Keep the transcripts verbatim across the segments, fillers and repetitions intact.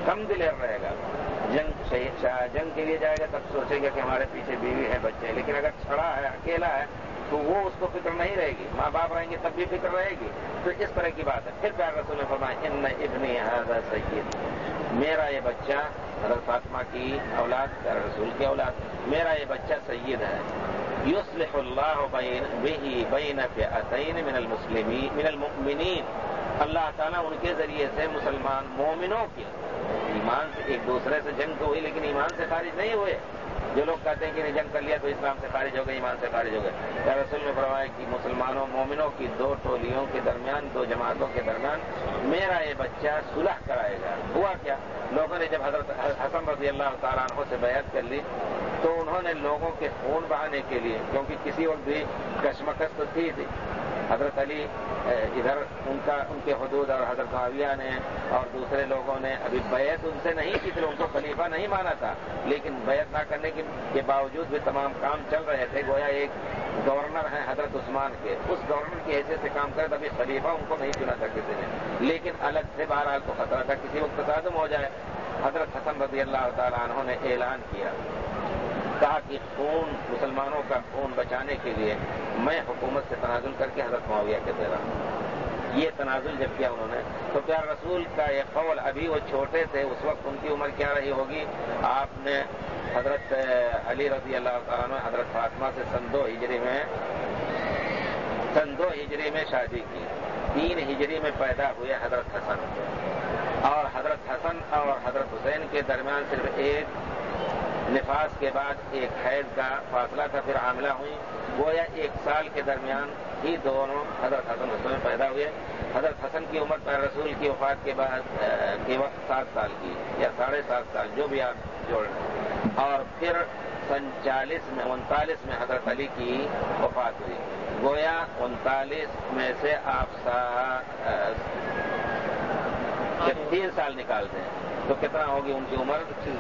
کم دلیر رہے گا. جنگ جنگ کے لیے جائے گا تب سوچے گا کہ ہمارے پیچھے بیوی ہے بچے ہیں, لیکن اگر چھڑا ہے اکیلا ہے تو وہ اس کو فکر نہیں رہے گی. ماں باپ رہیں گے تب بھی فکر رہے گی. تو اس طرح کی بات ہے. پھر پیارے رسول نے فرمایا ان ابنی ھذا سید, میرا یہ بچہ, حضرت فاطمہ کی اولاد, پیارے رسول کی اولاد, میرا یہ بچہ سید ہے. یصلح اللہ بہ بین فئتین من المسلمین من المؤمنین, اللہ تعالیٰ ان کے ذریعے سے مسلمان مومنوں کی, ایمان سے ایک دوسرے سے جنگ تو ہوئی لیکن ایمان سے خارج نہیں ہوئے. جو لوگ کہتے ہیں کہ جنگ کر لیا تو اسلام سے خارج ہو گئے, ایمان سے خارج ہو گئے. یا رسول نے فرمایا کہ مسلمانوں مومنوں کی دو ٹولیوں کے درمیان, دو جماعتوں کے درمیان میرا یہ بچہ صلح کرائے گا. ہوا کیا, لوگوں نے جب حضرت حسن رضی اللہ تعالیٰ عنہ سے بیعت کر لی تو انہوں نے لوگوں کے خون بہانے کے لیے, کیونکہ کسی وقت بھی کشمکش تو تھی تھی, حضرت علی ادھر ان کا ان کے حدود اور حضرت معاویہ نے اور دوسرے لوگوں نے ابھی بیعت ان سے نہیں کی تھی, ان کو خلیفہ نہیں مانا تھا, لیکن بیعت نہ کرنے کے باوجود بھی تمام کام چل رہے تھے. گویا ایک گورنر ہیں حضرت عثمان کے, اس گورنر کی حیثیت سے کام کرے تبھی خلیفہ ان کو نہیں چنا تھا کسی نے, لیکن الگ سے بہرحال کو خطرہ تھا کسی وقت تصادم ہو جائے. حضرت حسن رضی اللہ تعالیٰ عنہ نے اعلان کیا, کہا کہ خون مسلمانوں کا خون بچانے کے لیے میں حکومت سے تنازل کر کے حضرت معاویہ کے دے رہا ہوں. یہ تنازل جب کیا انہوں نے تو پیارے رسول کا یہ قول, ابھی وہ چھوٹے تھے, اس وقت ان کی عمر کیا رہی ہوگی, آپ نے حضرت علی رضی اللہ تعالیٰ عنہ حضرت فاطمہ سے سن دو ہجری میں سن دو ہجری میں شادی کی. تین ہجری میں پیدا ہوئے حضرت حسن, اور حضرت حسن اور حضرت حسین کے درمیان صرف ایک نفاس کے بعد ایک حیض کا فاصلہ تھا, پھر حاملہ ہوئی. گویا ایک سال کے درمیان ہی دونوں حضرت حسن حسین پیدا ہوئے. حضرت حسن کی عمر پیارے رسول کی وفات کے بعد کے وقت سات سال کی یا ساڑھے سات سال, جو بھی آپ جوڑ لیں, اور پھر سن چالیس میں انتالیس میں حضرت علی کی وفات ہوئی. گویا انتالیس میں سے آپ جب تین سال نکالتے ہیں تو کتنا ہوگی ان کی عمر,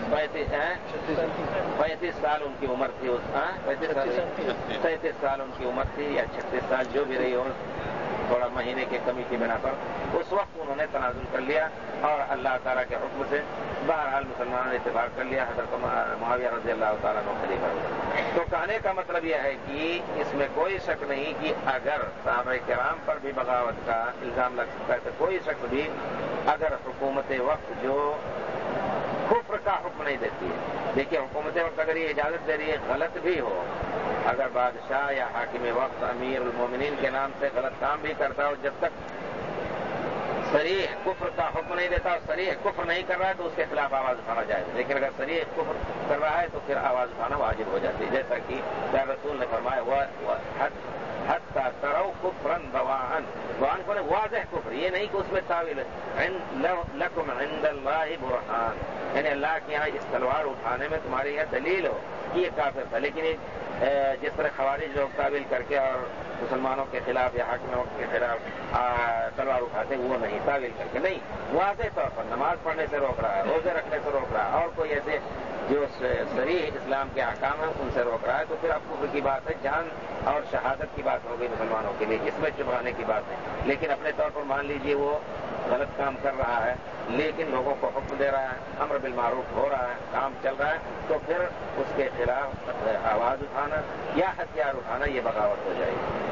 پینتیس سال ان کی عمر تھی, سینتیس سال ان کی عمر تھی یا چھتیس سال, جو بھی رہی ہو, تھوڑا مہینے کی کمی کی بنا پر اس وقت انہوں نے تنازل کر لیا اور اللہ تعالیٰ کے حکم سے بہرحال مسلمانوں نے اتفاق کر لیا, حضرت معاویہ رضی اللہ تعالیٰ عنہ خلیفہ ہوئے. تو کہنے کا مطلب یہ ہے کہ اس میں کوئی شک نہیں کہ اگر صحابہ کرام پر بھی بغاوت کا الزام لگ سکتا ہے تو کوئی شک بھی اگر حکومت وقت جو کفر کا حکم نہیں دیتی ہے. دیکھیے حکومت وقت اگر یہ اجازت دے رہی ہے غلط بھی ہو, اگر بادشاہ یا حاکم وقت امیر المومنین کے نام سے غلط کام بھی کرتا ہو, جب تک صریح کفر کا حکم نہیں دیتا اور صریح کفر نہیں کر رہا ہے تو اس کے خلاف آواز اٹھانا جائے گا, لیکن اگر صریح کفر کر رہا ہے تو پھر آواز اٹھانا واجب ہو جاتی ہے. جیسا کہ پیارے رسول نے فرمایا حتی تروا کفرا بواحا, بواحا کو واضح کفر, یہ نہیں کہ اس میں تاویل ہے. لکم عند اللہ برہان, یعنی اللہ کے یہاں اس تلوار اٹھانے میں تمہاری یہاں دلیل ہو کہ یہ کافر تھا. لیکن جس طرح خوارج لوگ تعویل کر کے اور مسلمانوں کے خلاف یا حاکموں کے خلاف تلوار اٹھاتے, وہ نہیں, تعویل کر کے نہیں, واضح طور پر نماز پڑھنے سے روک رہا ہے, روزے رکھنے سے روک رہا ہے, اور کوئی ایسے جو صریح اسلام کے احکام ہیں ان سے روک رہا ہے, تو پھر اب کفر کی بات ہے, جان اور شہادت کی بات ہو گئی مسلمانوں کے لیے, اس میں چبھانے کی بات ہے. لیکن اپنے طور پر مان لیجئے وہ غلط کام کر رہا ہے لیکن لوگوں کو حکم دے رہا ہے, امر بالمعروف ہو رہا ہے, کام چل رہا ہے, تو پھر اس کے خلاف آواز اٹھانا یا ہتھیار اٹھانا یہ بغاوت ہو جائے گی.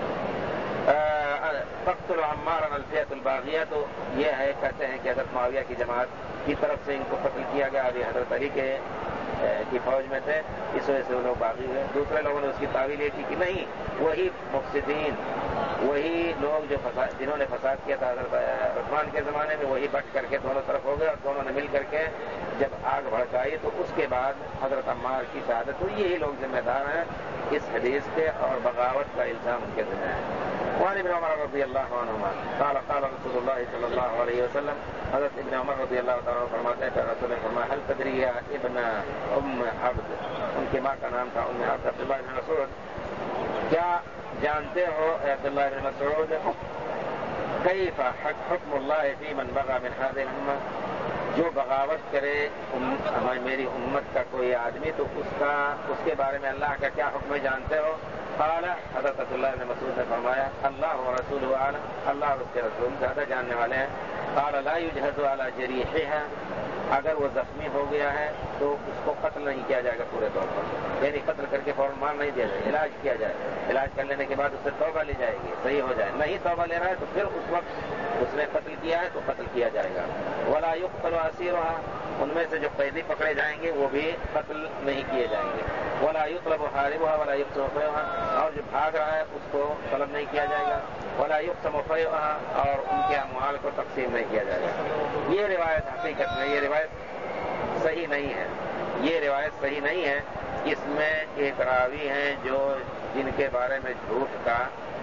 فقتل عمار الفیۃ الباغیہ, تو یہ ہے کہتے ہیں کہ حضرت معاویہ کی جماعت کی طرف سے ان کو قتل کیا گیا, ابھی حضرت علی کے کی فوج میں تھے, اس وجہ سے وہ لوگ باغی ہوئے. دوسرے لوگوں نے اس کی تعویل یہ کی کہ نہیں, وہی مفسدین, وہی لوگ جو فساد جنہوں نے فساد کیا تھا حضرت عثمان کے زمانے میں, وہی بٹ کر کے دونوں طرف ہو گئے اور دونوں نے مل کر کے جب آگ بھڑکائی تو اس کے بعد حضرت عمار کی شہادت ہوئی. یہی لوگ ذمہ دار ہیں اس حدیث کے, اور بغاوت کا الزام ان کے ذمہ ہے. وعن ابن عمر رضی اللہ عنہما قال قال رسول اللہ صلی اللہ علیہ وسلم, حضرت ابن عمر رضی اللہ تعالیٰ عنہ فرماتے ہیں کہ رسول نے فرمایا هل تدری یا ابن ام عبد, ان کی ماں کا نام تھا ام عبد, عبداللہ بن مسعود, کیا جانتے ہو اے عبداللہ بن مسعود کیف حکم اللہ فی من بغى من هذه الامه, جو بغاوت کرے میری امت کا کوئی آدمی تو اس کا اس کے بارے میں اللہ کا کیا حکم ہے جانتے ہو؟ قال, حضرت عبداللہ بن مسعود نے فرمایا اللہ و رسول عالم, اللہ اور اس کے رسول زیادہ جاننے والے ہیں. قال لا يجهز على جريحها، اگر وہ زخمی ہو گیا ہے تو اس کو قتل نہیں کیا جائے گا پورے طور پر، یعنی قتل کر کے فوراً مار نہیں دیا جائے، علاج کیا جائے، علاج کر لینے کے بعد اس سے توبہ لی جائے گی، صحیح ہو جائے، نہیں توبہ لے رہا ہے تو پھر اس وقت اس نے قتل کیا ہے تو قتل کیا جائے گا۔ ولا يقتل اسيرها، ان میں سے جو قیدی پکڑے جائیں گے وہ بھی قتل نہیں کیے جائیں گے۔ ولا يطلب حاربها ولا يقسم فيها، اور جو بھاگ رہا ہے اس کو طلب نہیں کیا جائے گا۔ ولا يقسم فيها، اور ان کے اموال کو تقسیم نہیں کیا جائے گا۔ یہ روایت حقیقت میں یہ روایت صحیح نہیں ہے، یہ روایت صحیح نہیں ہے۔ اس میں ایک راوی ہیں جو جن کے بارے میں جھوٹ کا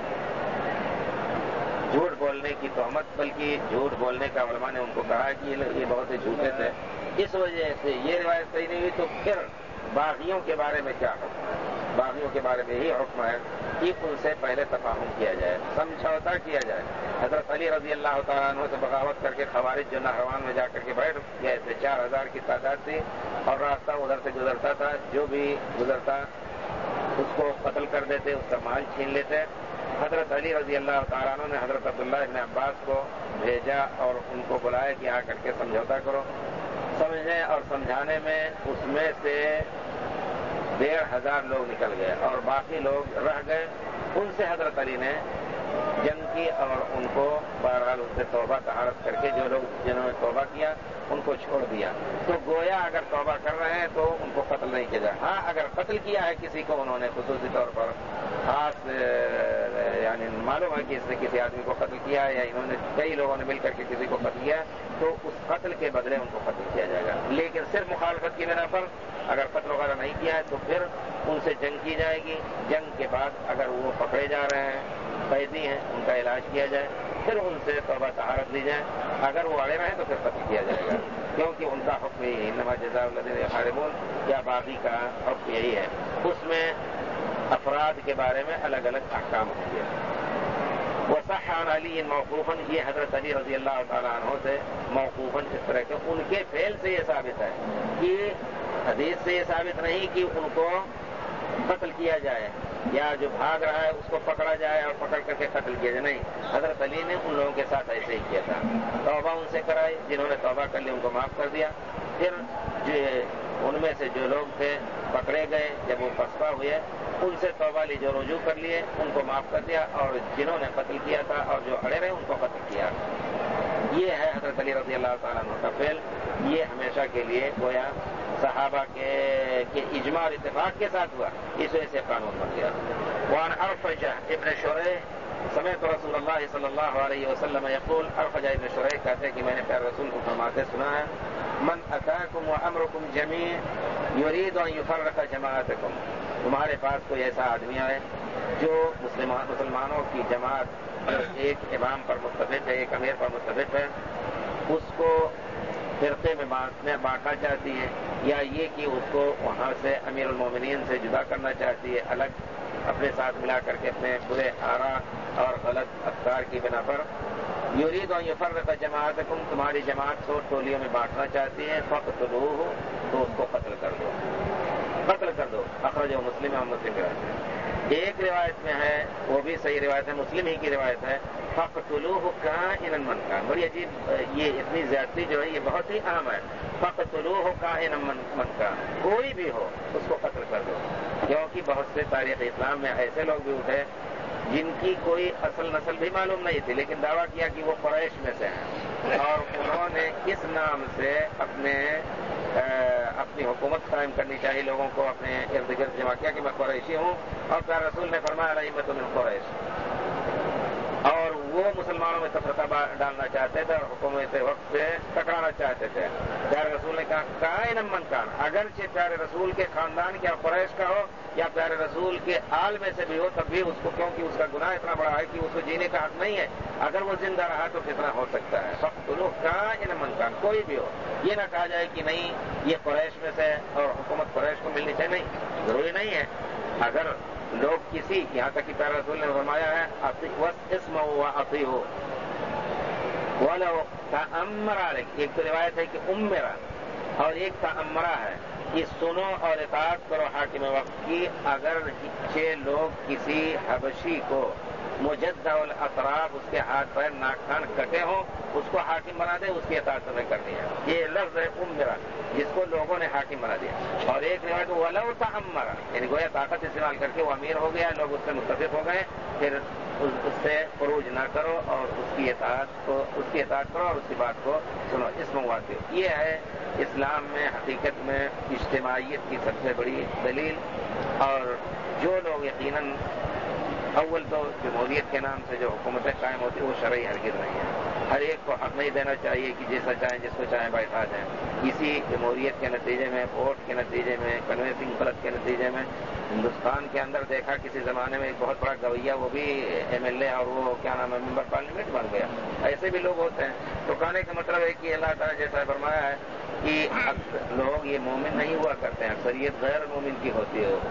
جھوٹ بولنے کی تہمت، بلکہ جھوٹ بولنے کا علماء نے ان کو کہا کہ یہ بہت ہی جھوٹے تھے، اس وجہ سے یہ روایت صحیح نہیں ہوئی۔ تو پھر باغیوں کے بارے میں کیا حکم ہے؟ باغیوں کے بارے میں یہی حکم ہے کہ ان سے پہلے تفاہم کیا جائے، سمجھوتا کیا جائے۔ حضرت علی رضی اللہ تعالیٰ عنہ سے بغاوت کر کے خوارج جو نہروان میں جا کر کے بیٹھ گئے تھے، چار ہزار کی تعداد تھی، اور راستہ ادھر سے گزرتا تھا، جو بھی گزرتا اس کو قتل کر دیتے، اس کا مال چھین لیتے۔ حضرت علی رضی اللہ تعالیٰ عنہ نے حضرت عبداللہ ابن عباس کو بھیجا اور ان کو بلایا کہ آ کر کے سمجھوتا کرو۔ سمجھنے اور سمجھانے میں اس میں سے ڈیڑھ ہزار لوگ نکل گئے اور باقی لوگ رہ گئے۔ ان سے حضرت علی نے جنگ کی اور ان کو بہرحال ان سے توبہ طہارت کر کے جو لوگ جنہوں نے توبہ کیا ان کو چھوڑ دیا۔ تو گویا اگر توبہ کر رہے ہیں تو ان کو قتل نہیں کیا جائے۔ ہاں اگر قتل کیا ہے کسی کو انہوں نے خصوصی طور پر، خاص یعنی معلوم ہے کہ اس نے کسی آدمی کو قتل کیا ہے یا انہوں نے کئی لوگوں نے مل کر کے کسی کو قتل کیا ہے، تو اس قتل کے بدلے ان کو قتل کیا جائے گا۔ لیکن صرف مخالفت کی بنا پر اگر قتل وغیرہ نہیں کیا ہے تو پھر ان سے جنگ کی جائے گی۔ جنگ کے بعد اگر وہ پکڑے جا رہے ہیں، قیدی ہیں، ان کا علاج کیا جائے، پھر ان سے توبہ طہارت لی جائے۔ اگر وہ اڑے رہیں تو پھر قتل کیا جائے گا، کیونکہ ان کا حکم یہی انما جزاء الذین یحاربون یا باغی کا حکم یہی ہے۔ اس میں افراد کے بارے میں الگ الگ احکام ہوں گے۔ وصح عن علی موقوفاً، یہ حضرت علی رضی اللہ تعالیٰ عنہ سے موقوفاً اس طرح کے ان کے فعل سے یہ ثابت ہے کہ حدیث سے یہ ثابت نہیں کہ ان کو قتل کیا جائے یا جو بھاگ رہا ہے اس کو پکڑا جائے اور پکڑ کر کے قتل کیا جائے، نہیں، حضرت علی نے ان لوگوں کے ساتھ ایسے ہی کیا تھا۔ توبہ ان سے کرائی، جنہوں نے توبہ کر لی ان کو معاف کر دیا۔ پھر جو ان میں سے جو لوگ تھے پکڑے گئے جب وہ پسپا ہوئے، ان سے توبہ لی، جو رجوع کر لیے ان کو معاف کر دیا، اور جنہوں نے قتل کیا تھا اور جو اڑے رہے ان کو قتل کیا۔ یہ ہے حضرت علی رضی اللہ تعالیٰ عنہ کا فعل۔ یہ ہمیشہ کے لیے گویا صحابہ کے کے اجماع اور اتفاق کے ساتھ ہوا، اس وجہ سے قانون بن گیا۔ وعن ارفجہ ابن شریح سمعت رسول اللہ صلی اللہ علیہ وسلم یقول، ارفجہ ابن شریح کہتے ہیں کہ میں نے پیارے رسول کو فرماتے سنا ہے، من اتاکم وامرکم جمیع یرید ان یفرق جماعتکم، تمہارے پاس کوئی ایسا آدمی آئے جو مسلمانوں کی جماعت ایک امام پر متفق ہے، ایک امیر پر متفق ہے، اس کو فرقے میں بانٹنا چاہتی ہے، یا یہ کہ اس کو وہاں سے امیر المومنین سے جدا کرنا چاہتی ہے، الگ اپنے ساتھ ملا کر کے اپنے برے آراء اور غلط افکار کی بنا پر، یرید ان یفرق جماعتکم، تمہاری جماعت سو ٹولیوں میں بانٹنا چاہتی ہے، فقتلوہ، تو اس کو قتل کر دو، قتل کر دو۔ اخرجہ مسلم اور مسلم کی روایت ہے۔ ایک روایت میں ہے، وہ بھی صحیح روایت ہے، مسلم ہی کی روایت ہے، فقتلوہ کائنا من کان، بڑی عجیب، یہ اتنی زیادتی جو ہے یہ بہت ہی اہم ہے، فقتلوہ کائنا من کان، کوئی بھی ہو اس کو قتل کر دو، کیونکہ بہت سے تاریخ اسلام میں ایسے لوگ بھی اٹھے جن کی کوئی اصل نسل بھی معلوم نہیں تھی، لیکن دعویٰ کیا کہ وہ قریش میں سے ہیں، اور انہوں نے اس نام سے اپنے اپنی حکومت قائم کرنی چاہیے، لوگوں کو اپنے ارد گرد جمع کیا کہ میں قریشی ہوں، اور پیارے رسول نے فرمایا الائمۃ من قریش، اور وہ مسلمانوں میں تفرقہ ڈالنا چاہتے تھے اور حکومت وقت سے ٹکرانا چاہتے تھے۔ پیارے رسول نے کہا کائنا من کان، اگرچہ پیارے رسول کے خاندان کیا قریش کا ہو یا پیارے رسول کے آل میں سے بھی ہو، تب بھی اس کو، کیونکہ اس کا گناہ اتنا بڑا ہے کہ اس کو جینے کا حق نہیں ہے، اگر وہ زندہ رہا تو کتنا ہو سکتا ہے۔ فقتلوہ کائنا من کان، کوئی بھی ہو، یہ نہ کہا جائے کہ نہیں یہ قریش میں سے اور حکومت قریش کو ملنی چاہیے، نہیں، ضروری نہیں ہے۔ اگر لوگ کسی، یہاں تک کہ پیارے رسول نے فرمایا ہے وَاسْمَعُوا وَأَطِيعُوا وَلَوْ تَأَمَّرَ عَلَيْكَ، ایک تو روایت ہے کہ امرا اور ایک تأمرا ہے کہ سنو اور اطاعت کرو حاکم وقت کی، اگر چھ لوگ کسی حبشی کو مجدع الاطراف، اس کے ہاتھ پیر ناک کان کٹے ہوں اس کو حاکم بنا دے، اس کی اطاعت تمہیں کرنی ہے. یہ لفظ ہے امرا، جس کو لوگوں نے حاکم بنا دیا. اور ایک روایت ولو تعمرا، یعنی گویا طاقت استعمال کر کے وہ امیر ہو گیا، لوگ اس سے متفق ہو گئے، پھر اس سے خروج نہ کرو اور اس کی اطاعت کو اس کی اطاعت کرو اور اس کی بات کو سنو. اس مواد یہ ہے اسلام میں حقیقت میں اجتماعیت کی سب سے بڑی دلیل. اور جو لوگ یقیناً اول تو جمہوریت کے نام سے جو حکومتیں قائم ہوتی ہیں وہ شرعی ہرگز نہیں ہے. ہر ایک کو حق نہیں دینا چاہیے کہ جیسا چاہیں جس کو چاہیں بیٹھا جائیں. اسی جمہوریت کے نتیجے میں، ووٹ کے نتیجے میں، کنوینسنگ غلط کے نتیجے میں ہندوستان کے اندر دیکھا کسی زمانے میں ایک بہت بڑا گویا وہ بھی ایم ایل اے اور وہ کیا نام ہے ممبر پارلیمنٹ بن گیا. ایسے بھی لوگ ہوتے ہیں. تو کہنے کا مطلب ہے کہ اللہ تعالیٰ جیسا فرمایا ہے کہ اکثر لوگ یہ مومن نہیں ہوا کرتے ہیں، اکثریت غیر مومن کی ہوتی ہے.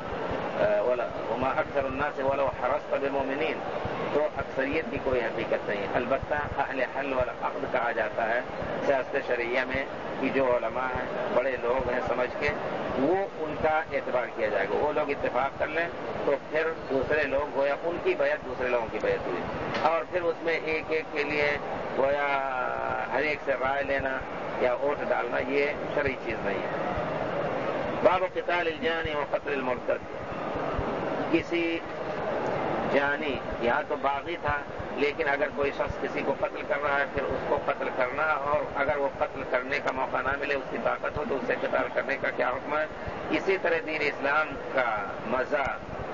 وما اکثر الناس ولو حرصت بالمؤمنین، تو اکثریت کی کوئی حقیقت نہیں. البتہ اہل حل والعقد کہا جاتا ہے سیاست شرعیہ میں کہ جو علماء ہیں، بڑے لوگ ہیں سمجھ کے، وہ ان کا اعتبار کیا جائے گا. وہ لوگ اتفاق کر لیں تو پھر دوسرے لوگ گویا ان کی بیعت دوسرے لوگوں کی بیعت ہوئی، اور پھر اس میں ایک ایک کے لیے گویا ہر ایک سے رائے لینا یا ووٹ ڈالنا یہ شرعی چیز نہیں ہے. باب قتال الجانی و قتل المرتد. کسی جانی، یہاں تو باغی تھا، لیکن اگر کوئی شخص کسی کو قتل کر رہا ہے پھر اس کو قتل کرنا، اور اگر وہ قتل کرنے کا موقع نہ ملے، اس کی طاقت ہو تو اس سے قتال کرنے کا کیا حکم ہے. اسی طرح دین اسلام کا مزہ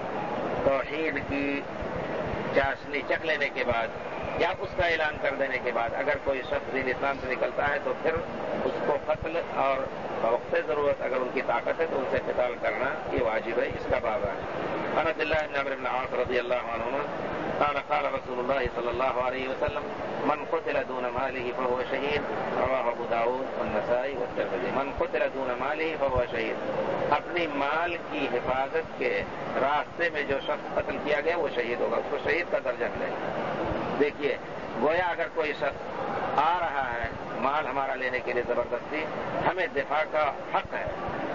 توحید کی چاشنی چکھ لینے کے بعد یا اس کا اعلان کر دینے کے بعد اگر کوئی شخص دین اسلام سے نکلتا ہے تو پھر اس کو قتل اور بوقت ضرورت اگر ان کی طاقت ہے تو ان سے قتال کرنا یہ واجب ہے. اس کا باب ہے. عن عبد الله بن عمرو بن العاص رضي الله عنهما قال قال رسول الله صلى الله عليه وسلم من قتل دون ماله فهو شهيد. رواه ابو داود والنسائی والترمذی. من قتل دون ماله فهو شهيد. اپنی مال کی حفاظت کے راستے میں جو شخص قتل کیا گیا وہ شہید ہوگا، اس کو شہید کا درجہ ملے گا. دیکھیے گویا اگر کوئی شخص آ رہا ہے مال ہمارا لینے کے لیے زبردستی، ہمیں دفاع کا حق ہے.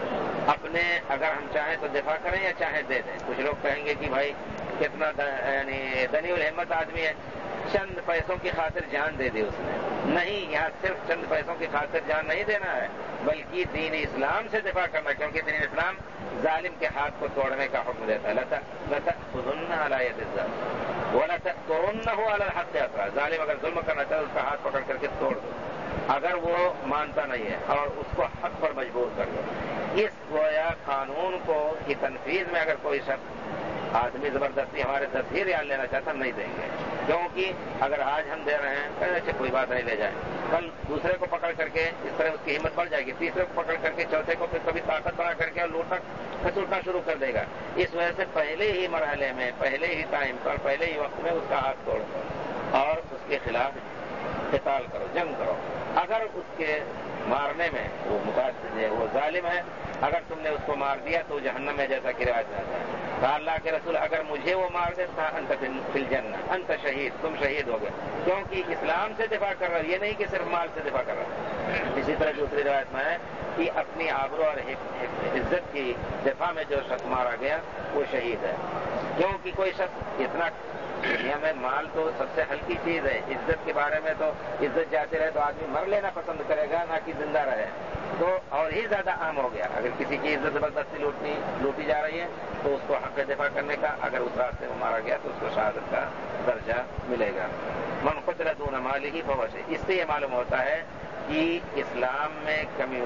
اپنے اگر ہم چاہیں تو دفاع کریں یا چاہیں دے دیں. کچھ لوگ کہیں گے کہ بھائی کتنا یعنی دنی الہمت آدمی ہے، چند پیسوں کی خاطر جان دے دی اس نے. نہیں، یہاں صرف چند پیسوں کی خاطر جان نہیں دینا ہے بلکہ دین اسلام سے دفاع کرنا، کیونکہ دین اسلام ظالم کے ہاتھ کو توڑنے کا حکم دیتا ہے. لَتَأْخُذُنَّ عَلَىٰ يَدِ الظَّالِمِ وَلَتَأْخُذُنَّهُ عَلَى الْحَقِّ أَثْرًا. ظالم اگر ظلم کرنا چاہے اس کا ہاتھ پکڑ کر کے توڑ دو اگر وہ مانتا نہیں ہے، اور اس کو حق پر مجبور کر دو. اس گویا قانون کو کی تنفیذ میں اگر کوئی شخص آدمی زبردستی ہمارے دس ہی ریال لینا چاہتا ہم نہیں دیں گے، کیونکہ اگر آج ہم دے رہے ہیں کہ اچھا کوئی بات نہیں لے جائیں، کل دوسرے کو پکڑ کر کے اس طرح اس کی ہمت بڑھ جائے گی، تیسرے کو پکڑ کر کے چوتھے کو پھر کبھی طاقت بنا کر کے اور لوٹنا کھسوٹنا شروع کر دے گا. اس وجہ سے پہلے ہی مرحلے میں، پہلے ہی ٹائم پر، پہلے ہی وقت میں اس کا ہاتھ توڑ دو اور اس کے خلاف قتال کرو، جنگ کرو. اگر اس کے مارنے میں وہ مقاصد ہے، وہ ظالم ہے، اگر تم نے اس کو مار دیا تو جہنم میں جیسا کہ روایت میں آتا ہے. کہا اللہ کے رسول اگر مجھے وہ مار دیتا انت فی الجنہ، انت شہید، تم شہید ہو گئے، کیونکہ اسلام سے دفاع کر رہا ہے، یہ نہیں کہ صرف مال سے دفاع کر رہا ہے. اسی طرح دوسری روایت میں ہے کہ اپنی آبرو اور عزت کی دفاع میں جو شخص مارا گیا وہ شہید ہے. کیونکہ کوئی شخص اتنا دنیا میں مال تو سب سے ہلکی چیز ہے، عزت کے بارے میں تو عزت جاتی رہے تو آدمی مر لینا پسند کرے گا نہ کہ زندہ رہے، تو اور ہی زیادہ عام ہو گیا. اگر کسی کی عزت زبردستی لوٹنی لوٹی جا رہی ہے تو اس کو حق دفاع کرنے کا، اگر اس راستے میں مارا گیا تو اس کو شہادت کا درجہ ملے گا. من قتل دون ماله فهو شهید. اس سے یہ معلوم ہوتا ہے کہ اسلام میں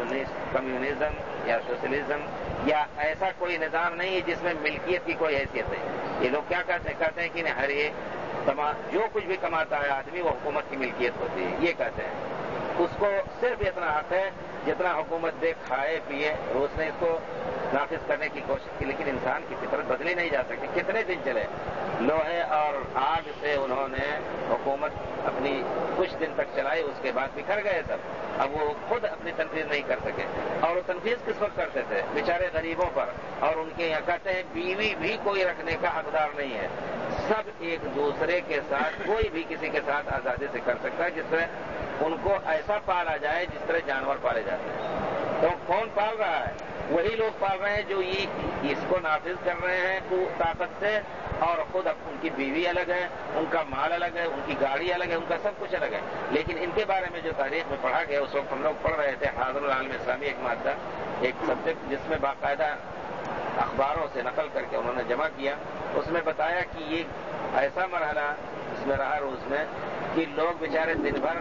کمیونزم یا سوشلزم یا ایسا کوئی نظام نہیں ہے جس میں ملکیت کی کوئی حیثیت ہے. یہ لوگ کیا کہتے ہیں کہتے ہیں کہ ہر ایک جو کچھ بھی کماتا ہے آدمی وہ حکومت کی ملکیت ہوتی ہے. یہ کہتے ہیں اس کو صرف اتنا حق ہے جتنا حکومت دے کھائے پیے. اس نے اس کو نافذ کرنے کی کوشش کی لیکن انسان کی فطرت بدلی نہیں جا سکتی. کتنے دن چلے لوہے اور آگ سے انہوں نے حکومت اپنی کچھ دن تک چلائی، اس کے بعد بکھر گئے سب. اب وہ خود اپنی تنفیذ نہیں کر سکے. اور وہ تنفیذ کس وقت کرتے تھے؟ بیچارے غریبوں پر. اور ان کے یہاں کہتے ہیں بیوی بھی کوئی رکھنے کا حقدار نہیں ہے، سب ایک دوسرے کے ساتھ کوئی بھی کسی کے ساتھ آزادی سے کر سکتا ہے، جس طرح ان کو ایسا پالا جائے جس طرح جانور پالے جاتے ہیں. تو کون پال رہا ہے؟ وہی لوگ پال رہے ہیں جو یہ اس کو نافذ کر رہے ہیں طاقت سے، اور خود اب ان کی بیوی الگ ہے، ان کا مال الگ ہے، ان کی گاڑی الگ ہے، ان کا سب کچھ الگ ہے. لیکن ان کے بارے میں جو تاریخ میں پڑھا گیا، اس وقت ہم لوگ پڑھ رہے تھے حاضر العالم اسلامی ایک مادہ، ایک سبجیکٹ جس میں باقاعدہ اخباروں سے نقل کر کے انہوں نے جمع کیا. اس میں بتایا کہ یہ ایسا مرحلہ اس میں رہا روز میں کہ لوگ بیچارے دن بھر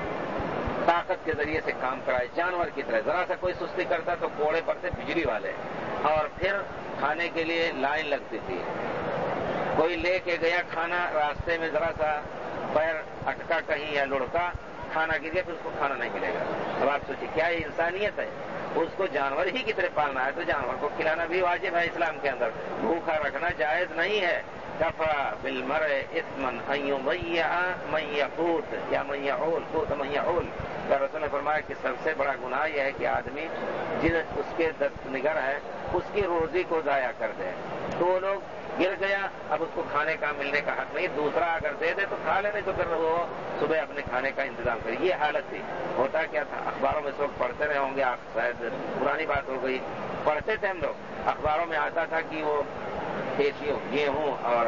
طاقت کے ذریعے سے کام کرائے، جانور کی طرح. ذرا سا کوئی سستی کرتا تو کوڑے پڑتے بجلی والے، اور پھر کھانے کے لیے لائن لگتی تھی. کوئی لے کے گیا کھانا، راستے میں ذرا سا پیر اٹکا کہیں یا لڑکا، کھانا گر گیا، پھر اس کو کھانا نہیں ملے گا. اب آپ سوچیے کیا یہ انسانیت ہے؟ اس کو جانور ہی کی طرح پالنا ہے تو جانور کو کھلانا بھی واجب ہے اسلام کے اندر. بھوکا رکھنا جائز نہیں ہے. کفا بالمرء اثما ان یضیع من یقوت یا من یعول قوت من یعول. رسول نے فرمایا کہ سب سے بڑا گناہ یہ ہے کہ آدمی جن اس کے دست نگر ہے اس کی روزی کو ضائع کر دے. دو لوگ گر گیا، اب اس کو کھانے کا ملنے کا حق نہیں، دوسرا اگر دے دے تو کھا لے، نہیں تو پھر وہ صبح اپنے کھانے کا انتظام کرے. یہ حالت تھی. ہوتا کیا تھا؟ اخباروں میں اس وقت پڑھتے رہے ہوں گے آپ، شاید پرانی بات ہو گئی، پڑھتے تھے ہم لوگ. اخباروں میں آتا تھا کہ وہ کھیتی گیہوں اور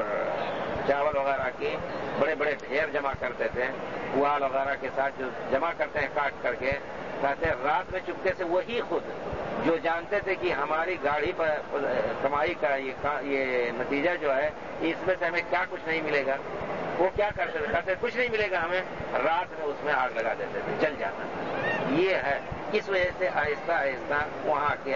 چاول وغیرہ کے بڑے بڑے ڈھیر جمع کرتے تھے، پوال وغیرہ کے ساتھ جو جمع کرتے ہیں کاٹ کر کے، کہتے ہیں رات میں چپکے سے وہی خود جو جانتے تھے کہ ہماری گاڑی پر کمائی کا یہ نتیجہ جو ہے اس میں سے ہمیں کیا کچھ نہیں ملے گا، وہ کیا کرتے تھے؟ کہتے کچھ نہیں ملے گا ہمیں، رات میں اس میں آگ لگا دیتے تھے، جل جاتا. یہ ہے. اس وجہ سے آہستہ آہستہ وہاں کے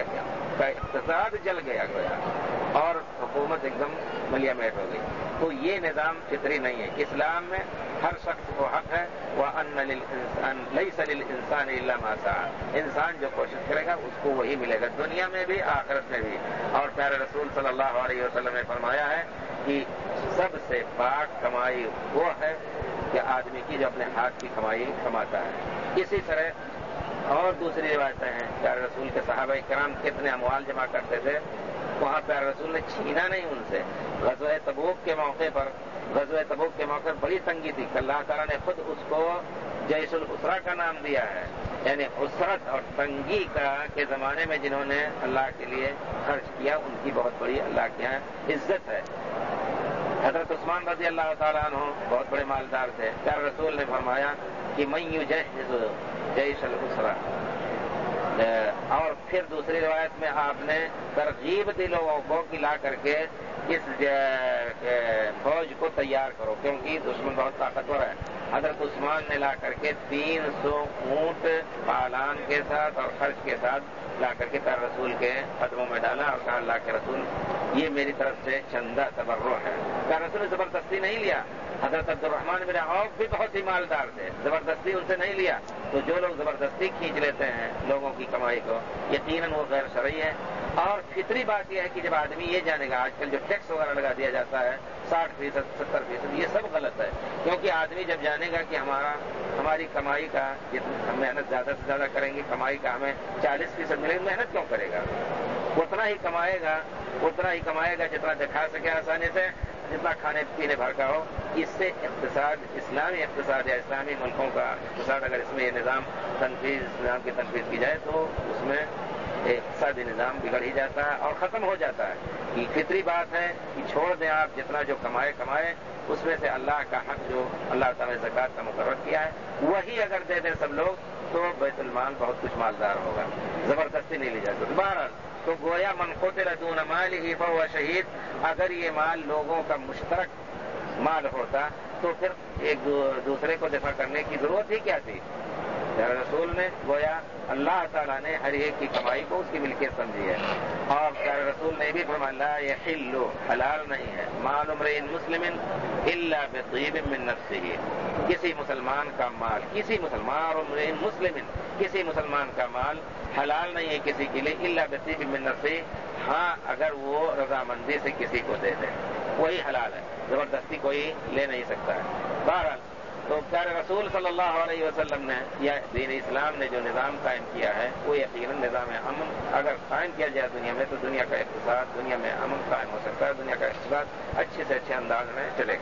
اقتصاد جل گیا گیا اور حکومت ایک دم ملیا میٹ ہو گئی. تو یہ نظام فطری نہیں ہے. اسلام میں ہر شخص کو حق ہے، وَأَنَّ لِلْإِنسَانِ لَيْسَ لِلْإِنسَانِ إِلَّا مَا سَعَى. انسان جو کوشش کرے گا اس کو وہی ملے گا، دنیا میں بھی آخرت میں بھی. اور پیارے رسول صلی اللہ علیہ وسلم نے فرمایا ہے کہ سب سے پاک کمائی وہ ہے کہ آدمی کی جو اپنے ہاتھ کی کمائی کماتا ہے. اسی طرح اور دوسری روایتیں ہیں. پیارے رسول کے صحابہ کرام کتنے اموال جمع کرتے تھے، وہاں پیارے رسول نے چھینا نہیں ان سے. غزوہ تبوک کے موقع پر غزوہ تبوک کے موقع پر بڑی تنگی تھی. اللہ تعالیٰ نے خود اس کو جیش الاسرہ کا نام دیا ہے، یعنی اسرت اور تنگی کا کے زمانے میں جنہوں نے اللہ کے لیے خرچ کیا ان کی بہت بڑی اللہ کے یہاں عزت ہے. حضرت عثمان رضی اللہ تعالیٰ عنہ بہت بڑے مالدار تھے. پیارے رسول نے فرمایا کہ من یجہز جیش الاسرہ. اور پھر دوسری روایت میں آپ نے ترغیب دی لوگوں کو کہ لا کر کے اس فوج کو تیار کرو کیونکہ دشمن بہت طاقتور ہے. حضرت عثمان نے لا کر کے تین سو اونٹ پالان کے ساتھ اور خرچ کے ساتھ لا کر کے پیارے رسول کے قدموں میں ڈالا اور کہا اللہ کے رسول یہ میری طرف سے چندہ تبرع ہے. پیارے رسول نے زبردستی نہیں لیا. حضرت عبد الرحمن بن عوف بھی بہت ہی مالدار تھے، زبردستی ان سے نہیں لیا. تو جو لوگ زبردستی کھینچ لیتے ہیں لوگوں کی کمائی کو یقیناً وہ غیر شرعی ہے. اور فطری بات یہ ہے کہ جب آدمی یہ جانے گا، آج کل جو ٹیکس وغیرہ لگا دیا جاتا ہے ساٹھ فیصد ستر فیصد، یہ سب غلط ہے. کیونکہ آدمی جب جانے گا کہ ہمارا ہماری کمائی کا ہم محنت زیادہ سے زیادہ کریں گے، کمائی کا ہمیں چالیس فیصد ملے گا، محنت کیوں کرے گا؟ اتنا ہی کمائے گا اتنا ہی کمائے گا جتنا دکھا سکے آسانی سے، جتنا کھانے پینے بھر کا ہو. اس سے اقتصاد، اسلامی اقتصاد یا اسلامی ملکوں کا اقتصاد اگر اس میں یہ نظام تنفیذ نظام کی تنفیذ کی جائے تو اس میں اقتصادی نظام بگڑ ہی جاتا ہے اور ختم ہو جاتا ہے. یہ فطری بات ہے کہ چھوڑ دیں آپ جتنا جو کمائے کمائے، اس میں سے اللہ کا حق جو اللہ تعالیٰ نے زکوٰۃ کا مقرر کیا ہے وہی اگر دے دیں سب لوگ تو بیت المال بہت کچھ مالدار ہوگا. زبردستی نہیں لی جا سکتی. بہرحال تو گویا من قتل دون مالہ فہو شہید. اگر یہ مال لوگوں کا مشترک مال ہوتا تو پھر ایک دوسرے کو دفاع کرنے کی ضرورت ہی کیا تھی؟ رسول نے گویا اللہ تعالیٰ نے ہر ایک کی کمائی کو اس کی ملکیت سمجھی ہے. اور پیارے رسول نے بھی فرمایا لا یحل، حلال نہیں ہے مال امرئ مسلم الا بطیب من نفسہ. کسی مسلمان کا مال، کسی مسلمان امرئ مسلم کسی مسلمان کا مال حلال نہیں ہے کسی کے لیے الا بطیب من نفسہ. ہاں اگر وہ رضامندی سے کسی کو دے دے وہی حلال ہے، زبردستی کوئی لے نہیں سکتا ہے. بہرحال تو پیارے رسول صلی اللہ علیہ وسلم نے یا دین اسلام نے جو نظام قائم کیا ہے وہ یقیناً نظام امن اگر قائم کیا جائے دنیا میں تو دنیا کا اقتصاد، دنیا میں امن قائم ہو سکتا ہے، دنیا کا اقتصاد اچھے سے اچھے انداز میں چلے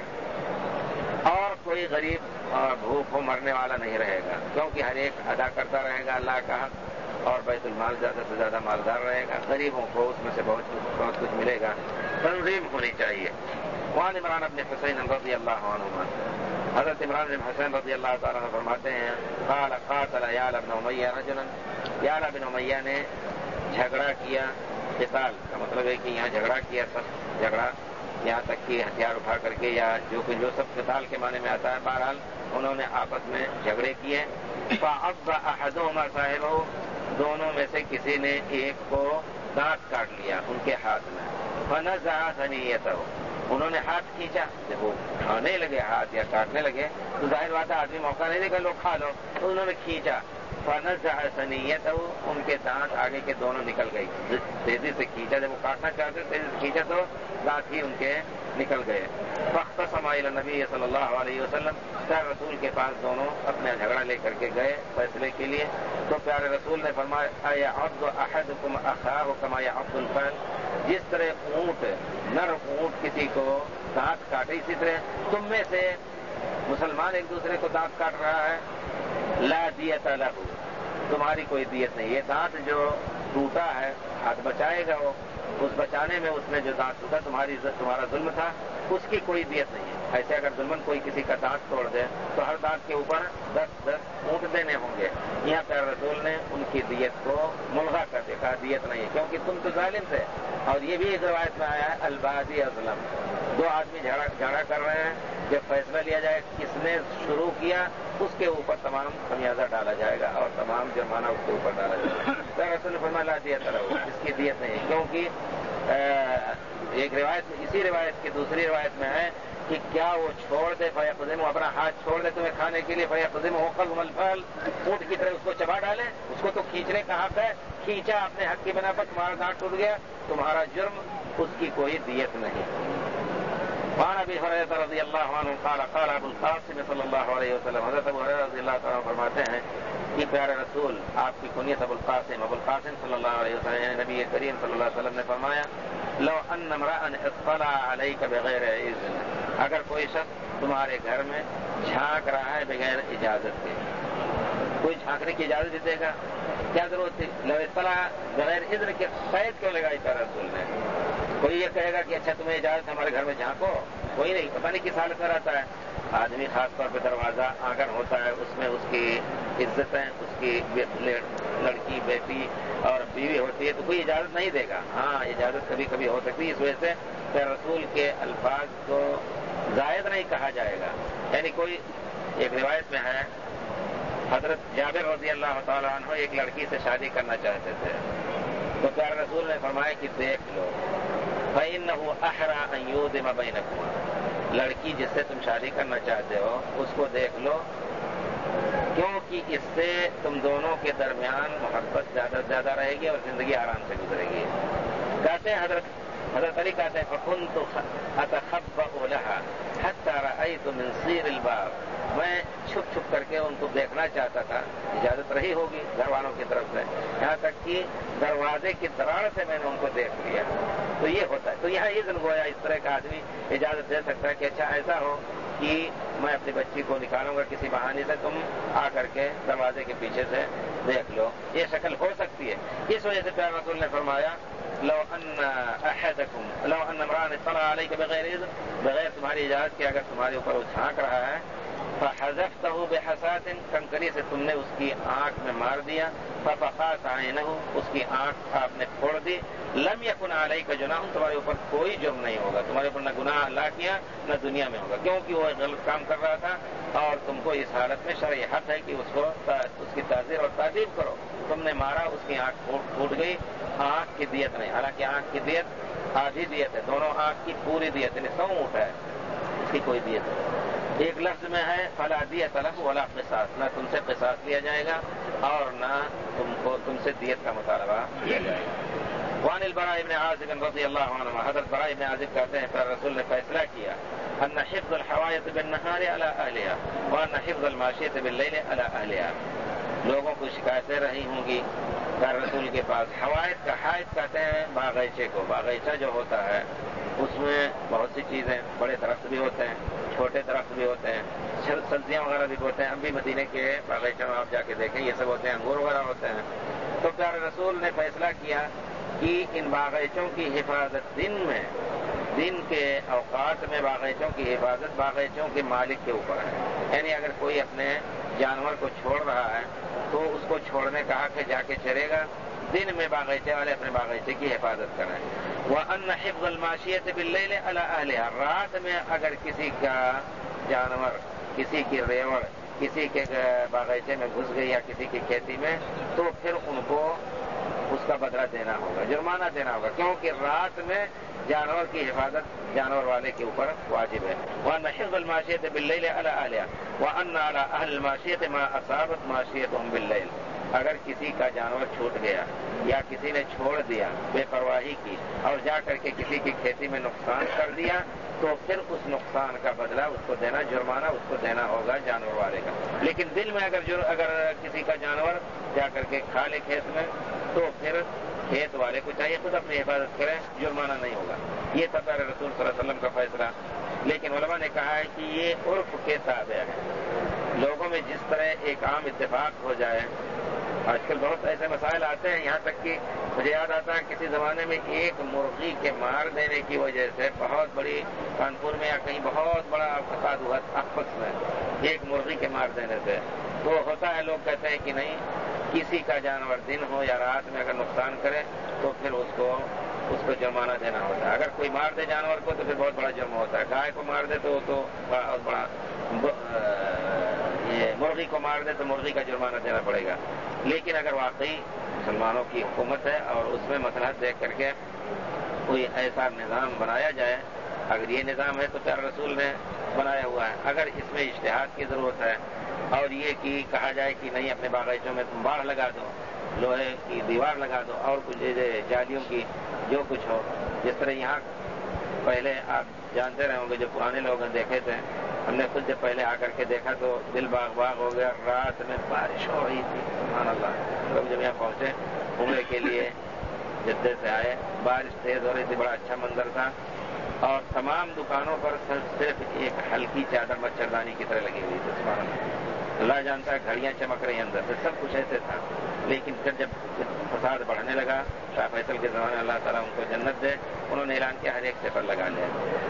گا اور کوئی غریب اور بھوک ہو مرنے والا نہیں رہے گا کیونکہ ہر ایک ادا کرتا رہے گا اللہ کا حق. اور بیت المال زیادہ سے زیادہ مالدار رہے گا، غریبوں کو اس میں سے بہت کچھ بہت کچھ ملے گا، تنظیم ہونی چاہیے۔ وعن عمران بن حسین رضی اللہ عنہما، حضرت عمران بن حسین رضی اللہ تعالیٰ عنہ فرماتے ہیں قال قاتل یعلا بن امیہ رجلا، یعلا بن امیہ نے جھگڑا کیا، قتال کا مطلب ہے کہ یہاں جھگڑا کیا، سخت جھگڑا، یہاں تک کہ ہتھیار اٹھا کر کے یا جو کچھ جو سب قتال کے معنی میں آتا ہے، بہرحال انہوں نے آپس میں جھگڑے کیے۔ فعض احدهما صاحبه، دونوں میں سے کسی نے ایک کو دانت کاٹ لیا ان کے ہاتھ میں، فنزع ثنیتہ، انہوں نے ہاتھ کھینچا، جب وہ کھانے لگے ہاتھ یا کاٹنے لگے تو ظاہر بات ہے آدمی موقع نہیں دے گا لو کھا لو، تو انہوں نے کھینچا، فنزع ثنیتہ، ان کے دانت آگے کے دونوں نکل گئی، تیزی سے کھینچا، جب وہ کاٹنا چاہتے تیزی سے کھینچا تو دانت ہی ان کے نکل گئے۔ فاختصم الی النبی صلی اللہ علیہ وسلم، پیارے رسول کے پاس دونوں اپنا جھگڑا لے کر کے گئے فیصلے کے لیے، تو پیارے رسول نے فرمایا یعض احدکم اخاہ کما یعض الفأل، جس طرح اونٹ، نر اونٹ کسی کو دانت کاٹے اسی طرح تم میں سے مسلمان ایک دوسرے کو دانت کاٹ رہا ہے، لا دیت لہ، تمہاری کوئی دیت نہیں، یہ دانت جو ٹوٹا ہے ہاتھ بچائے گا، وہ اس بچانے میں اس نے جو دانت ٹوٹا تمہاری تمہارا ظلم تھا، اس کی کوئی دیت نہیں ہے۔ ایسے اگر ظلمن کوئی کسی کا دانت توڑ دے تو ہر دانت کے اوپر دس دس اونٹ دینے ہوں گے، یہاں پیارے رسول نے ان کی دیت کو ملغا کر دیا، کہا دیت نہیں ہے کیونکہ تم تو ظالم تھے۔ اور یہ بھی ایک روایت میں آیا ہے البادی اظلم، دو آدمی جھگڑا جھگڑا کر رہے ہیں، جب فیصلہ لیا جائے کس نے شروع کیا اس کے اوپر تمام خمیازہ ڈالا جائے گا اور تمام جرمانہ اس کے اوپر ڈالا جائے گا۔ پیارے رسول نے فرمایا لا دیت لہ، اس کی دیت نہیں ہے، کیونکہ ایک روایت اسی روایت کی دوسری روایت میں ہے کہ کیا وہ چھوڑ دے فیقذم، اپنا ہاتھ چھوڑ دے تمہیں کھانے کے لیے، فیقذم قذم الفأل، اونٹ کی طرح اس کو چبا ڈالے، اس کو تو کھینچنے کا حق ہے، کھینچا اپنے حق کی بنا پر، تمہارا دانت ٹوٹ گیا، تمہارا جرم، اس کی کوئی دیت نہیں۔ وعن ابی ہریرہ رضی اللہ عنہ قال قال ابو القاسم صلی اللہ علیہ وسلم، حضرت ابو ہریرہ رضی اللہ تعالیٰ فرماتے ہیں کہ پیارے رسول، آپ کی کنیت ابو القاسم، ابو القاسم صلی اللہ علیہ وسلم یعنی نبی کریم صلی اللہ علیہ وسلم نے فرمایا لو ان امرأ اطلع علیک بغیر اذن، اگر کوئی شخص تمہارے گھر میں جھانک رہا ہے بغیر اجازت کے، کوئی جھانکنے کی اجازت دے گا، کیا ضرورت تھی؟ لو اطلع بغیر اذن کے قید کیوں لگائی پیارے رسول نے؟ کوئی یہ کہے گا کہ اچھا تمہیں اجازت ہمارے گھر میں جھانکو، کوئی نہیں، پتہ نہیں کس حالت میں رہتا ہے آدمی، خاص طور پہ دروازہ آنگن ہوتا ہے، اس میں اس کی عزتیں، اس کی لڑکی بیٹی اور بیوی ہوتی ہے، تو کوئی اجازت نہیں دے گا۔ ہاں اجازت کبھی کبھی ہو سکتی ہے، اس وجہ سے پھر رسول کے الفاظ کو زائد نہیں کہا جائے گا۔ یعنی کوئی ایک روایت میں ہے حضرت جابر رضی اللہ تعالیٰ عنہ ایک لڑکی سے شادی کرنا چاہتے تھے، تو پیارے رسول نے فرمایا کہ دیکھ لو، فَإِنَّهُ أَحْرَىٰ أَن يُؤْذِمَ بَيْنَكُمْ، لڑکی جس سے تم شادی کرنا چاہتے ہو اس کو دیکھ لو، کیونکہ اس سے تم دونوں کے درمیان محبت زیادہ سے زیادہ رہے گی اور زندگی آرام سے گزرے گی۔ کہتے ہیں حضرت حضرت علی کہتے ہیں فَكُنْتُ أَتَخَبَّأُ لَهَا حَتَّىٰ رَأَيْتُ مِنْ صِيرِ الْبَابِ، میں چھپ چھپ کر کے ان کو دیکھنا چاہتا تھا، اجازت رہی ہوگی گھر والوں کی طرف سے، یہاں تک کہ دروازے کی دراڑ سے میں نے ان کو دیکھ لیا۔ تو یہ ہوتا ہے، تو یہاں اذن گویا اس طرح کا آدمی اجازت دے سکتا ہے کہ اچھا ایسا ہو کہ میں اپنی بچی کو نکالوں گا کسی بہانے سے، تم آ کر کے دروازے کے پیچھے سے دیکھ لو، یہ شکل ہو سکتی ہے۔ اس وجہ سے پیارے رسول نے فرمایا لو ان احدکم لو ان امرأ اطلع علیک بغیر اذن، بغیر تمہاری اجازت کے اگر تمہارے اوپر وہ جھانک رہا ہے، فحذفته بحساۃ، کنکری سے تم نے اس کی آنکھ میں مار دیا، ففقعت عینہ، اس کی آنکھ آپ نے پھوڑ دی، لم یکن علیک جناح، تمہارے اوپر کوئی جرم نہیں ہوگا، تمہارے اوپر نہ گناہ اللہ کیا نہ دنیا میں ہوگا، کیونکہ وہ غلط کام کر رہا تھا اور تم کو اس حالت میں شرعی حق ہے کہ اس کو اس کی تعزیر اور تعریف کرو، تم نے مارا، اس کی آنکھ پھوٹ گئی، آنکھ کی دیت نہیں، حالانکہ آنکھ کی دیت آدھی دیت ہے، دونوں آنکھ کی پوری دیت یعنی سو اونٹ ہے، اس کی کوئی دیت نہیں۔ ایک لفظ میں ہے فلا دیت لہ ولا قصاص، نہ تم سے قصاص لیا جائے گا اور نہ تم کو تم سے دیت کا مطالبہ کیا جائے گا۔ وعن البراء بن عازب رضی اللہ عنہ، حضرت براء بن عازب کہتے ہیں کہ رسول نے فیصلہ کیا ان حفظ الحوائط بالنہار علی اہلہا وان حفظ الماشیۃ باللیل علی اہلہا، لوگوں کو شکایتیں رہی ہوں گی پیارے رسول کے پاس، حوائط کا حائط کہتے ہیں باغیچے کو، باغیچہ جو ہوتا ہے اس میں بہت سی چیزیں، بڑے درخت بھی ہوتے ہیں، چھوٹے درخت بھی ہوتے ہیں، سبزیاں وغیرہ بھی ہوتے ہیں، اب بھی مدینے کے باغیچوں میں آپ جا کے دیکھیں یہ سب ہوتے ہیں، انگور وغیرہ ہوتے ہیں، تو پیارے رسول نے فیصلہ کیا کہ ان باغیچوں کی حفاظت دن میں دن کے اوقات میں باغیچوں کی حفاظت باغیچوں کے مالک کے اوپر ہے. یعنی اگر کوئی اپنے جانور کو چھوڑ رہا ہے تو اس کو چھوڑنے کا حق ہے، جا کے چرے گا. دن میں باغیچے والے اپنے باغیچے کی حفاظت کریں. وَأَنَّ حِفْظَ الْمَاشِيَةِ بِاللَّيْلِ عَلَىٰ أَهْلِهَا، رات میں اگر کسی کا جانور، کسی کی ریوڑ کسی کے باغیچے میں گھس گئی یا کسی کی کھیتی میں، تو پھر ان کو اس کا بدلہ دینا ہوگا، جرمانہ دینا ہوگا، کیونکہ رات میں جانور کی حفاظت جانور والے کے اوپر واجب ہے. وَأَنَّ حِفْظَ الْمَاشِيَةِ بِاللَّيْلِ عَلَىٰ أَهْلِهَا وَأَنَّ عَلَىٰ أَهْلِ الْمَاشِيَةِ مَا أَصَابَتْ مَاشِيَتُهُمْ بِاللَّيْلِ. اگر کسی کا جانور چھوٹ گیا یا کسی نے چھوڑ دیا، بے پرواہی کی اور جا کر کے کسی کی کھیتی میں نقصان کر دیا، تو پھر اس نقصان کا بدلہ اس کو دینا، جرمانہ اس کو دینا ہوگا جانور والے کا. لیکن دن میں اگر جر... اگر کسی کا جانور جا کر کے کھا لے کھیت میں، تو پھر کھیت والے کو چاہیے خود اپنی حفاظت کریں، جرمانہ نہیں ہوگا. یہ تھا پیارے رسول صلی اللہ علیہ وسلم کا فیصلہ. لیکن علماء نے کہا ہے کہ یہ عرف کے تابع ہے. لوگوں میں جس طرح ایک عام اتفاق ہو جائے. آج کل بہت ایسے مسائل آتے ہیں، یہاں تک کہ مجھے یاد آتا ہے کسی زمانے میں ایک مرغی کے مار دینے کی وجہ سے بہت بڑی کانپور میں یا کہیں بہت بڑا فساد ہوا آپس میں، ایک مرغی کے مار دینے سے. تو ہوتا ہے، لوگ کہتے ہیں کہ نہیں، کسی کا جانور دن ہو یا رات میں اگر نقصان کرے تو پھر اس کو اس کو جرمانہ دینا ہوتا ہے. اگر کوئی مار دے جانور کو تو پھر بہت بڑا جرم ہوتا ہے. گائے کو مار دے تو تو بہت بڑا، یہ مرغی کو مار دے تو مرغی کا جرمانہ دینا پڑے گا. لیکن اگر واقعی مسلمانوں کی حکومت ہے اور اس میں مصلحت دیکھ کر کے کوئی ایسا نظام بنایا جائے، اگر یہ نظام ہے تو پیارے رسول نے بنایا ہوا ہے. اگر اس میں اجتہاد کی ضرورت ہے اور یہ کہ کہا جائے کہ نہیں، اپنے باغیچوں میں تم باڑ لگا دو، لوہے کی دیوار لگا دو اور کچھ جالیوں کی جو کچھ ہو، جس طرح یہاں پہلے آپ جانتے رہے ہوں گے، جو پرانے لوگ ہیں دیکھے تھے، ہم نے خود جب پہلے آ کر کے دیکھا تو دل باغ باغ ہو گیا. رات میں بارش ہو رہی تھی، سبحان اللہ. لوگ جب یہاں پہنچے عمرے کے لیے، جدے سے آئے، بارش تیز ہو رہی تھی، بڑا اچھا منظر تھا. اور تمام دکانوں پر صرف ایک ہلکی چادر مچھردانی کی طرح لگی ہوئی تھی. سبحان اللہ. اللہ جانتا ہے گھڑیاں چمک رہی اندر سے، سب کچھ ایسے تھا. لیکن پھر جب فساد بڑھنے لگا، شاہ فیصل کے زمانے اللہ تعالیٰ ان کو جنت دے، انہوں نے اعلان کیا ہر ایک سے پر لگا لیا.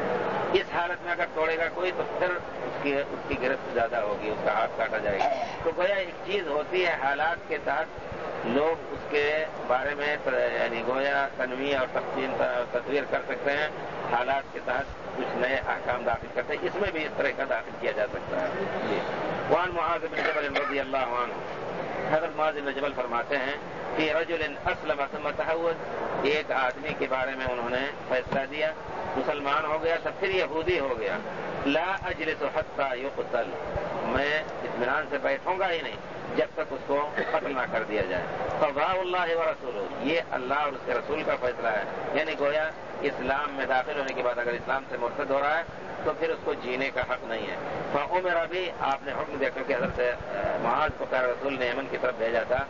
اس حالت میں اگر توڑے گا کوئی تو پھر اس کی اس کی گرفت زیادہ ہوگی، اس کا ہاتھ کاٹا جائے گا. تو گویا ایک چیز ہوتی ہے، حالات کے تحت لوگ اس کے بارے میں یعنی گویا تنویع اور تقسیم تصویر کر سکتے ہیں. حالات کے تحت کچھ نئے احکام داخل کرتے ہیں. اس میں بھی اس طرح کا داخل کیا جا سکتا ہے. جی. وعن معاذ بن جبل رضی اللہ عنہ، حضرت معاذ بن جبل فرماتے ہیں کہ رجل اسلم ثم تحول، ایک آدمی کے بارے میں انہوں نے فیصلہ دیا، مسلمان ہو گیا، تب پھر یہودی ہو گیا. لا اجلس حتى يقتل، میں اطمینان سے بیٹھوں گا ہی نہیں جب تک اس کو قتل نہ کر دیا جائے. قضاء اللہ ورسولہ، یہ اللہ اور اس کے رسول کا فیصلہ ہے. یعنی گویا اسلام میں داخل ہونے کے بعد اگر اسلام سے مرتد ہو رہا ہے تو پھر اس کو جینے کا حق نہیں ہے. فعمر بھی، آپ نے حکم دیا، کیونکہ حضرت معاذ کو پیارے رسول نے یمن کی طرف بھیجا تھا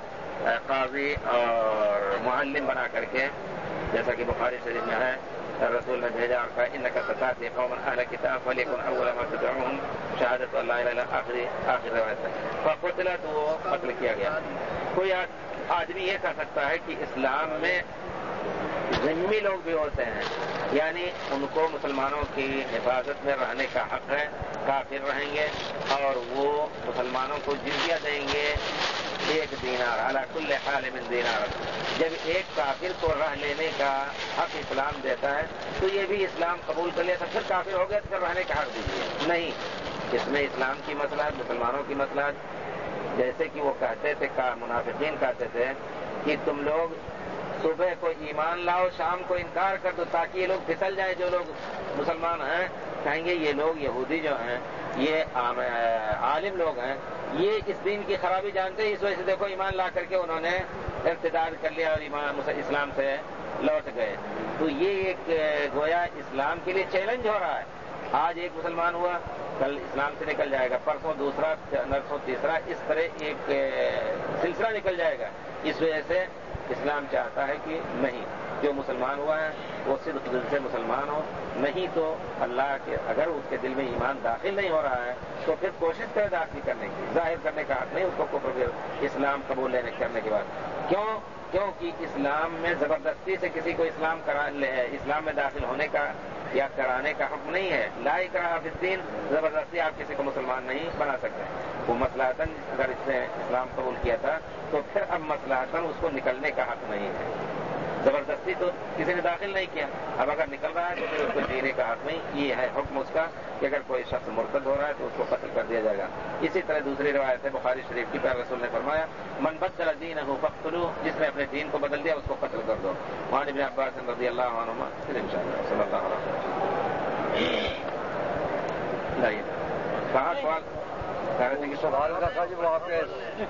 قاضی اور معلم بنا کر کے، جیسا کہ بخاری شریف میں ہے. رسول نے بھیجا اور کہا انک ستاتی قوما اہل کتاب فلیکن اول ما تدعوهم شہادت اللہ الہ الا اللہ، آخری آخری روایت ہے. فقتل، تو وہ قتل کیا گیا. کوئی آدمی یہ کہہ سکتا ہے کہ اسلام میں ذمی لوگ بھی ہوتے ہیں، یعنی ان کو مسلمانوں کی حفاظت میں رہنے کا حق ہے، کافر رہیں گے اور وہ مسلمانوں کو جزیہ دیں گے ایک دینار، علی کل حال من دینار. جب ایک کافر کو رہ لینے کا حق اسلام دیتا ہے تو یہ بھی اسلام قبول کر لیتا، پھر کافر ہو گیا تو پھر رہنے کا حق دیجیے نہیں. اس میں اسلام کی مصلحت، مسلمانوں کی مصلحت. جیسے کہ وہ کہتے تھے، منافقین کہتے تھے کہ تم لوگ صبح کو ایمان لاؤ، شام کو انکار کر دو، تاکہ یہ لوگ پھسل جائیں. جو لوگ مسلمان ہیں کہیں گے یہ لوگ یہودی جو ہیں، یہ عالم لوگ ہیں، یہ اس دین کی خرابی جانتے ہیں، اس وجہ سے دیکھو ایمان لا کر کے انہوں نے ارتداد کر لیا اور ایمان اسلام سے لوٹ گئے. تو یہ ایک گویا اسلام کے لیے چیلنج ہو رہا ہے. آج ایک مسلمان ہوا، کل اسلام سے نکل جائے گا، پرسوں دوسرا، نرسوں تیسرا، اس طرح ایک سلسلہ نکل جائے گا. اس وجہ سے اسلام چاہتا ہے کہ نہیں، جو مسلمان ہوا ہے وہ صدق دل سے مسلمان ہو، نہیں تو اللہ کے اگر اس کے دل میں ایمان داخل نہیں ہو رہا ہے تو پھر کوشش کرے داخل کرنے کی، ظاہر کرنے کا حق نہیں اس کو کفر اسلام قبول لینے کرنے کے بعد. کیوں؟ کیونکہ اسلام میں زبردستی سے کسی کو اسلام کرا اسلام میں داخل ہونے کا یا کرانے کا حکم نہیں ہے. لا اکراہ فی الدین، زبردستی آپ کسی کو مسلمان نہیں بنا سکتے. وہ مصلحتاً اگر اس نے اسلام قبول کیا تھا تو پھر اب مصلحتاً اس کو نکلنے کا حق نہیں ہے. زبردستی تو کسی نے داخل نہیں کیا، اب اگر نکل رہا ہے تو پھر اس کو جینے کا حق نہیں. یہ ہے حکم اس کا کہ اگر کوئی شخص مرتد ہو رہا ہے تو اس کو قتل کر دیا جائے گا. اسی طرح دوسری روایت ہے بخاری شریف کی، پیارے رسول نے فرمایا من بدل دینہ فاقتلوہ، جس نے اپنے دین کو بدل دیا اس کو قتل کر دو. وعن ابن عباس رضی اللہ عنہما، پھر انشاءاللہ صلی اللہ علیہ وسلم. کہاں سوال کہہ رہے تھے کہ سوال کا تھا جی وہاں پہ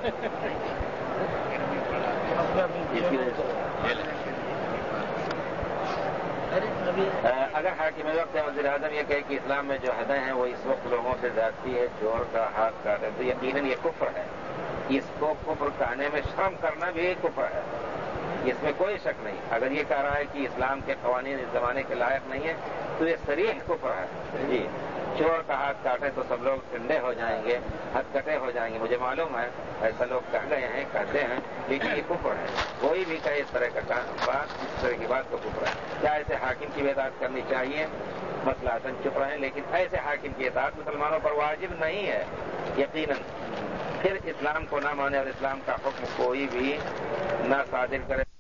اگر حاکم وقت وزیر اعظم یہ کہے کہ اسلام میں جو حدیں ہیں وہ اس وقت لوگوں سے زیادتی ہے، چور کا ہاتھ کاٹے، تو یقیناً یہ کفر ہے. اس کو کفر کہنے میں شرم کرنا بھی کفر ہے، اس میں کوئی شک نہیں. اگر یہ کہہ رہا ہے کہ اسلام کے قوانین اس زمانے کے لائق نہیں ہیں تو یہ صریح کفر ہے. جی چور کا ہاتھ کاٹے تو سب لوگ ٹھنڈے ہو جائیں گے، ہاتھ کٹے ہو جائیں گے. مجھے معلوم ہے ایسا لوگ کہہ گئے ہیں، کہتے ہیں، لیکن یہ کفر ہے. کوئی بھی کہے اس طرح کا بات، اس طرح کی بات تو کفر ہے. کیا ایسے حاکم کی اطاعت کرنی چاہیے؟ مصلحتاً چپ رہیں، لیکن ایسے حاکم کی اطاعت مسلمانوں پر واجب نہیں ہے یقیناً. پھر اسلام کو نہ مانے اور اسلام کا حکم کوئی بھی نہ صادر کرے.